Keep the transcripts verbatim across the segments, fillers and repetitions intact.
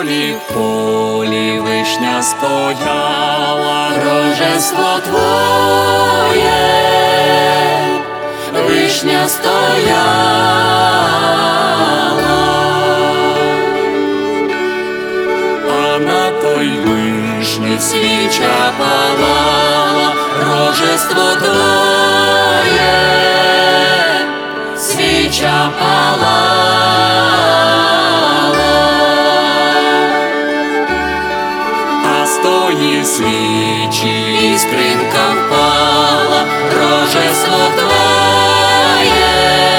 полі, в полі вишня стояла, рожество твоє, вишня стояла, а на той вишні свіча палала, рожество твоє, свіча палала. Тої свічі іскринка впала, рожество твоє,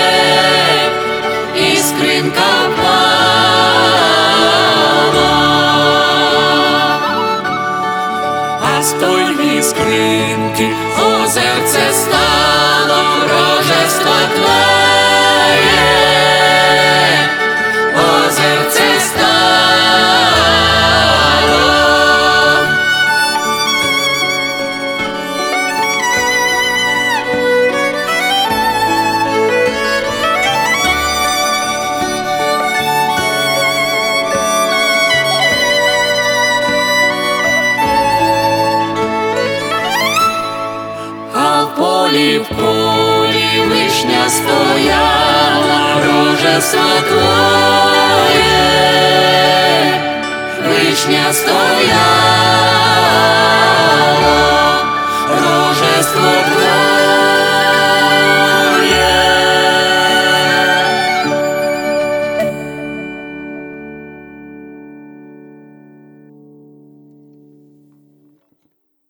іскринка впала, а з тої іскринки озерце стало, рожество твоє, озерце стало. В полі вишня стояла, рожество твоє, вишня стояла.